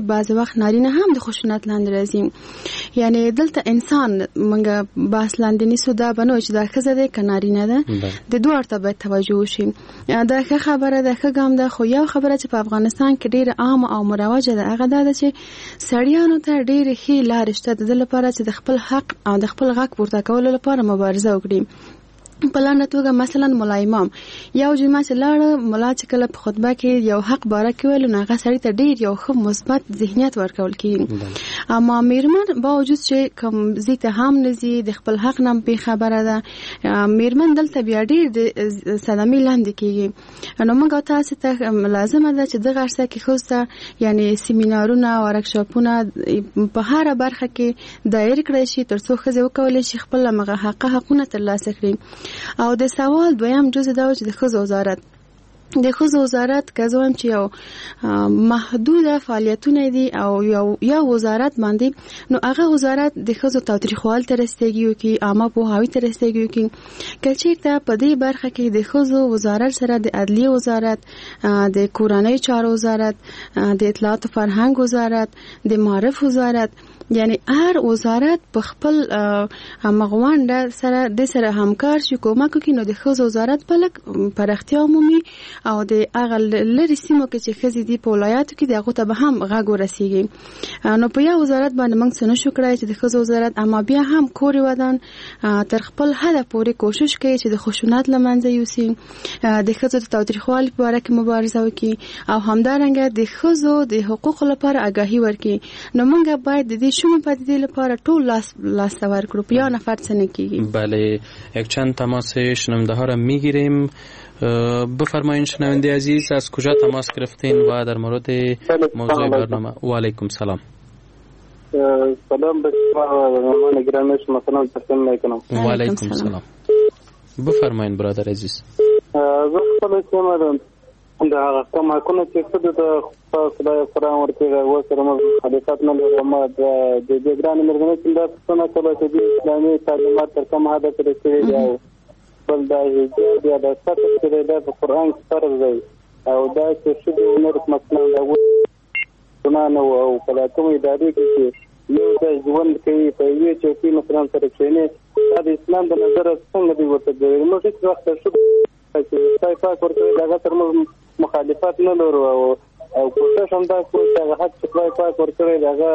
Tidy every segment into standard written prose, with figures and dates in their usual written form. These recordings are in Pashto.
بعض وخت نارینه هم د خشونت لاندې راځي. یعنی دلته انسان موږ بحث لاندې نیسو دا بنو چې دا ښځه ده که نارینه ده د دوه ته باید توجه وشي. دا ښه خبره ده، ښه ګام ده. خو یو خبره چې په افغانستان کې ډیره عام او مروجه ده هغه دا ده چې سړیانو ته ډیره ښې لارې شته د لپاره چې د خپل حق او د خپل غږ پورته کولو لپاره مبارزه وکړي. په لاندې توګه مثلا مولا امام یو جمعه چې لاړه، مولا چې کله په خطبه کې یو حق باره کې ویل نو هغه سړی ته ډیر یو ښه مثبت ذهنیت ورکول کېږي. اما میرمن باوجود چې کوم ځای ته هم نه ځي د خپل حق نه بې خبره ده، میرمن دلته بیا ډیر د صدمې لاندې کېږي. نو موږ تاسو ته لازمه ده چې دغه عرصه کې ښځو ته یعنی سیمینارونه ورکشاپونه په هره برخه کې دایر کړی شي تر څو ښځې وکولی شي خپل هغه حقونه ترلاسه کړي. او د سوال دویم جزء دا چې د ښځو وزارت که زه وایم چې یو محدوده فعالیتونه دي او یو وزارت باندې، نو هغه وزارت د ښځو تاوتریخوالي ته رسیدګي وکړي، عامه پوهاوي ته رسیدګي وکړي. که چېرته په دې برخه کې د ښځو وزارت سره د عدلیې وزارت، د کورنۍ چارو وزارت، د اطلاعات او فرهنګ وزارت، د معارف وزارت، یعنی هر وزارت په خپل مغوانډه سره د سره همکار شي کومک وکړي، نو د ښځو وزارت په لږ پراختیا عمومي او د هغه لرې سیمو کې چې ښځې دي په ولایاتو کې د هغو ته به هم غږ ورسیږي. نو په یو وزارت باندې موږ څه نشو کړی چې د ښځو وزارت، اما بیا هم کورې ودان تر خپل حده پورې کوشش کوي چې د خشونت له منځه یوسي، د ښځو د تاوتریخوالي په باره کې مبارزه وکړي او همدارنګه د ښځو د حقوقو لپاره آگاهي ورکړي. نو موږ باید د دې شومه پدیده لپاره ټول لاس ورکړو، په یو نفر څه نه کیږي. بله، یک چند تماس شنونده ها را میگیریم. بفرمایید شنونده عزیز از کجا تماس گرفتین و در مورد موضوع برنامه؟ و علیکم سلام. سلام به شما مهمان گرامی، شما سلام تقدیم میکنم. و علیکم سلام. بفرمایید برادر عزیز. زه خپل کوم دا کوم حقونه چې څه د خدای سره ورته و سره مخالفت نه لرم. د دې ګران مرګنه چې دا څنګه کولای شي د اسلامي تعلیمات تر کوم حد پورې کېږي او بل دا هیڅ بیا د ستاسو چې د قرآن فرض دی او دا چې شی عمر مثلا دا ونه او په کوم ادارې کې یو د ژوند کوي په یوه چوکۍ مثلا سره کېنه دا د اسلام د نظر څنګه دی ورته دی. نو هیڅ وخت شو چې پای ورته دا تر مخالفت نه لرو او کوشش هم دا کوي چې هغه حق چې پای ورته داغه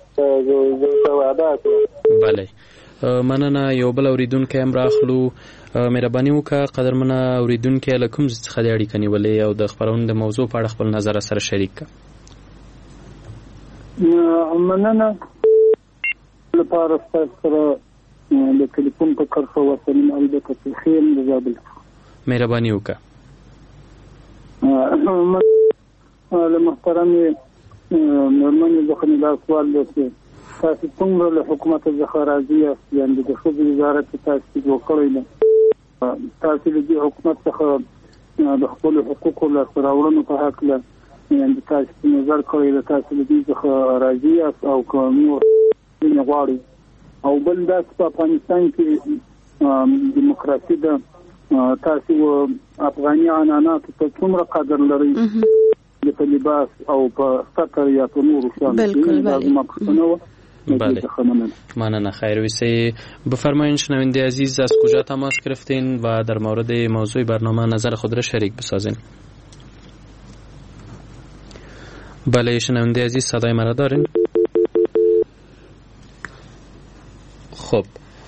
جو ادا کړو. بله، مننه. یو بل اوریدونکو هم راخلو. مهرباني وکړه قدرمنه اوریدونکو له کوم څخه د اړیکې نیولې او د خبرونې د موضوع په اړه خپل نظر سره شریک کړه. مننه لپاره سره د ټلیفون په کارته وسلم البته په خیر د زابل. مهرباني وکړه. له محترم نورمن ځخنه دا سوال دی چې تاسو څنګه له حکومت څخه راضي یاست؟ یعنی د ښځو وزارت تاسو وکړئ نه تاسو د حکومت څخه د خپل حقوقو لپاره راوړنو په حق له یعنی تاسو نظر کوئ د تاسو د دې څخه راضي یاست او کومه غواړئ؟ او بل دا په افغانستان کې دیموکراسي ده، تاسو افغاني عنعنات ته څومره قدر لرئ په لباس او په سطر یا په نورو شیانو؟ بله، ماننه. خیر ویسی. بفرمایید شنونده عزیز از کجا تماس گرفتین و در مورد موضوع برنامه نظر خود را شریک بسازین. بله شنونده عزیز، صدای مرا دارین؟ خب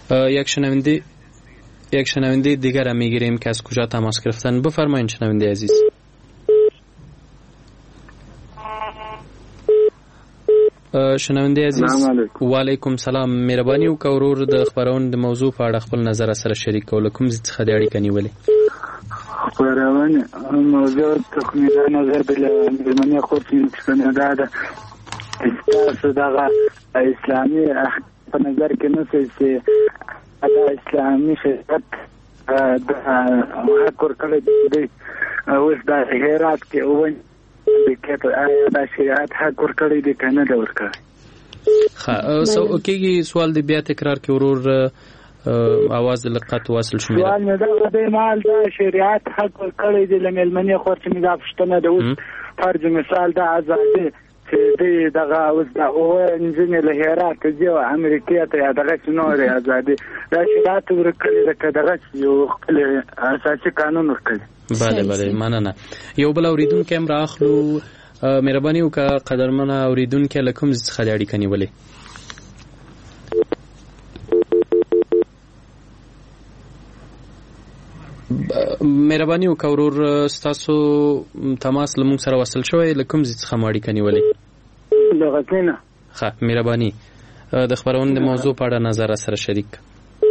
یک شنونده دیگر را میگیریم که از کجا تماس گرفتن. بفرمایید شنونده عزیز. شنونده عزیز، و علیکم سلام. مهرباني وکړئ ورور د خبرونې د موضوع په اړه خپل نظر سره شریک کول. کوم څه د اړیکې نیولې؟ خبرونه موضوع تخمیره نظر بل ملمنه خو څنګه دا ده تاسو دغه اسلامي په نظر کې نه چې دا اسلامي شریعت د حکور کله دی اوس دا هرات کې وایي دا شریعت حق ورکړی دی کنه دا ورکړی. سو کېږي سوال دی بیا تکرار کې ورور आवाज لقط واصل شو. سوال نه دا د مال دا شریعت حق ورکړی دی لملمنې خو چې دا پښتنه د اوس فرض مثال دا آزادي چې دغه اوس د انجنیر له هرات ځو امریکا ته دغه نور ازادي دا شرایط ورکړي د دغه یو خپل اساسي قانون ورکړي. بله مننه. یو بل اوریدونکو هم راخلو. مهرباني وکړه قدرمنه اوریدونکو له کوم څخه د اړیکې نیولې؟ مهرباني وکړه ورور ستاسو تماس له موږ سره وصل شوی، له کوم څخه مو اړیکه نیولې؟ له غزنی. ښه مهرباني د خبرونې د موضوع په اړه نظر سره شریک.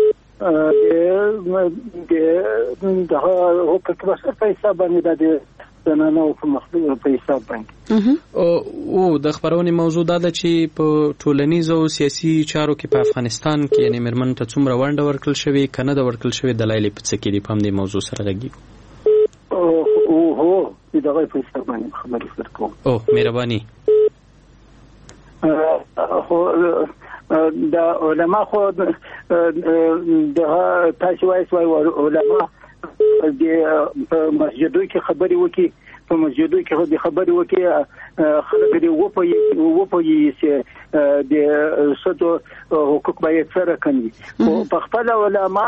د حقوق بشر په حساب باندې د زنانه او مخلوق په حساب باندې او د خبرونې موضوع دا ده چې په ټولنیز او سیاسي چارو کې په افغانستان کې یعنی مرمن ته څومره ونډه ورکړل شوې کنه د ورکړل شوې دلایل په څه کې دي، په همدې موضوع سره غږیږو. هو دغه په حساب باندې خبرې سره کوم. او مهرباني د علما خو د تاسو وایي علما د مسجدو کې خبرې وکي، په مسجدو کې د خبرې وکي خلک دی و په چې د سدو حقوق باید سره کوي. او په خپل علما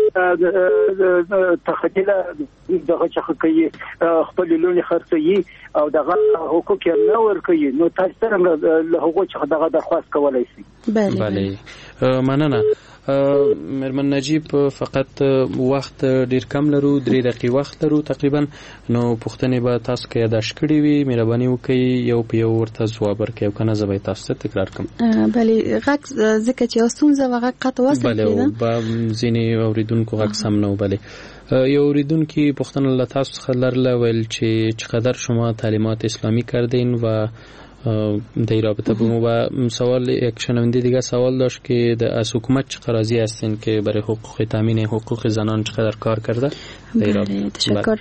تخیل دغه چې کوي خپل لونی خرڅي او دغه حقوق یې نه ورکوي، نو تاسو څنګه له هغه چې دغه درخواست کولای شي؟ بله مننه. مرمن نجیب فقط وخت ډیر کم لرو، 3 دقیقې وخت لرو تقریبا، نو پوښتنې به تاسو کې یاداښت کړې وي، مهرباني وکړئ یو په یو ورته ځواب ورکړئ او کنه زه به تاسو ته تکرار کوم. بله غږ ځکه چې ستونزه وغه قطع وصل کېده، بله ځینې اوریدونکو غږ سم نه و. بله یو اوریدونکو پوښتنه له تاسو څخه لرله ویل چې چقدر شما تعلیمات اسلامی کردین و در رابطه با ما سوال یک شنونده دیگه سوال داشت که از حکومت چقدر راضی هستین که برای حقوق تامین حقوق زنان چقدر کار کرده؟ بله تشکر.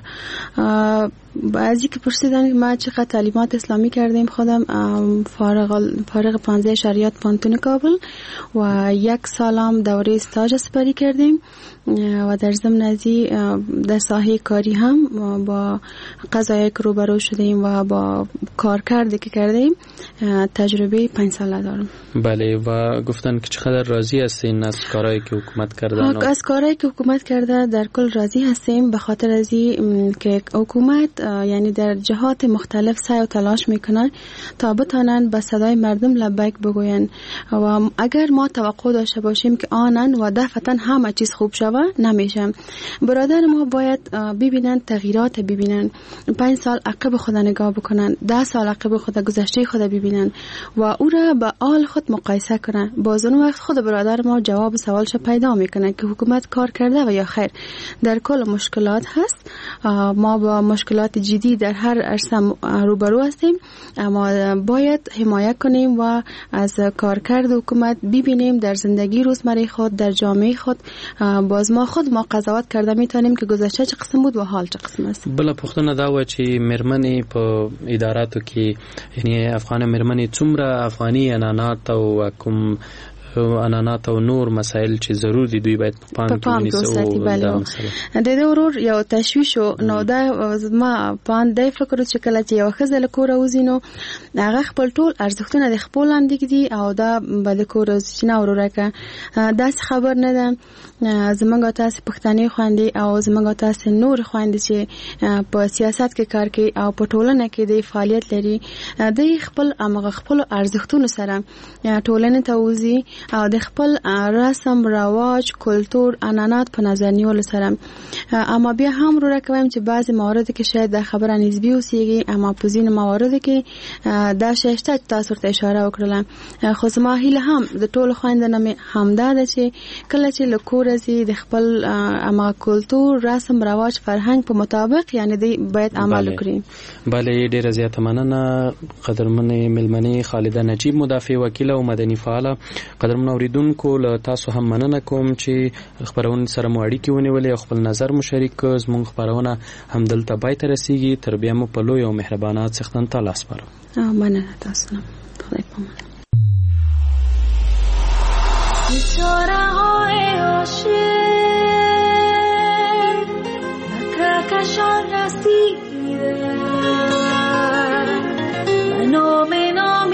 بعضی که پرسیدن ما چقدر تعلیمات اسلامی کردیم، خودم فارغ 15 شریعت پانتون کابل و 1 سالم دوره استاج سپری کردیم و در ضمن ازی در ساحه کاری هم با قضایای که روبرو شدیم و با کار کرده که کردیم تجربه 5 ساله دارم. بله و گفتن که چقدر راضی هستین از کارهایی که حکومت کردن؟ از کارهایی که حکومت کرده در کل راضی هستیم، به خاطر ازی که حکومت یعنی در جهات مختلف سعی و تلاش میکنن تا بتانن به صدای مردم لبیک بگوین و اگر ما توقع داشته باشیم که آنن و دفعتا همه چیز خوب شوه نمیشه. برادر ما باید ببینن تغییرات، ببینن 5 سال عقب خود نگاه بکنن، 10 سال عقب خود گذشته خود ببینن و او را با آل خود مقایسه کنن. باز اون وقت خود برادر ما جواب سوالش پیدا میکنه که حکومت کار کرده و یا خیر. در کل مشکلات هست، ما با مشکلات جدی در هر عرصه روبرو هستیم، اما باید حمایت کنیم و از کارکرد حکومت ببینیم در زندگی روزمره خود، در جامعه خود باز ما خود ما قضاوت کرده میتونیم که گذشته چه قسم بود و حال چه قسم است. بل پختنه دا و چې مرمنې په اداراتو کې یعنی افغان مرمنې څومره افغاني انانات او کوم انانات او نور مسائل چې ضرور دي دوی باید په پام کې ونیسي. د دې ورور یو تشویش نو دا ما باندې فکر چې کله چې یو خزل کور وزینو هغه خپل ټول ارزښتونه د خپل اندګ دي او دا به د کور چې نه ورورکه دا خبر نه ده. زمونږ تاسو پښتني خويندې او زمونږ تاسو نور خويندې چې په سیاست کې کار کوي او په ټولنه کې د فعالیت لري، د خپل امغه خپل ارزښتونو سره ټولنه ته وزي او د خپل رسم رواج کلتور انانات په نظر نیول سره. اما بیا هم رو راکویم چې بعضی موارد کې شاید د خبره نسبی اوسېږي، اما په ځینو موارد کې دا شته تاسو ته اشاره وکړم. خو زما هیله هم د ټول خويندانو همدا ده چې کله چې لکور د خپل اما کلتور رسم رواج فرهنګ په مطابق یعنی دی باید عمل وکړي. بله ډیره زیاته مننه قدرمنې ملمنې خالده نجیب، مدافع وکیل او مدني فعال. قدرمن اوریدونکو له تاسو هم مننه کوم چې خبرونه سره مو اړیکې ونیولې او خپل نظر مو شریک کړ. زموږ خبرونه هم دلته پای ته رسیږي. تر بیا مو په لوی او مهربانات څخه تعالی سپارم. مننه تاسو. خدای پامان. رسیده به نام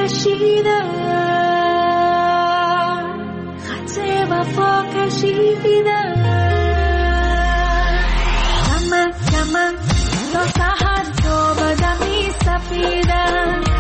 کشیدم، خط وفا کشیدم، کمک کمک تا سحر تا بدم می سفیدم.